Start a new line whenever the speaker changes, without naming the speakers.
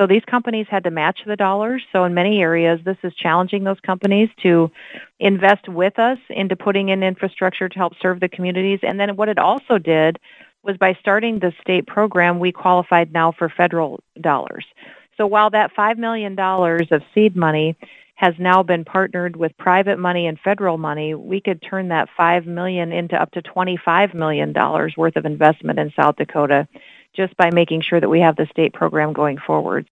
So these companies had to match the dollars. So in many areas, this is challenging those companies to invest with us into putting in infrastructure to help serve the communities. And then what it also did was by starting the state program, we qualified now for federal dollars. So while that $5 million of seed money has now been partnered with private money and federal money, we could turn that $5 million into up to $25 million worth of investment in South Dakota just by making sure that we have the state program going forward.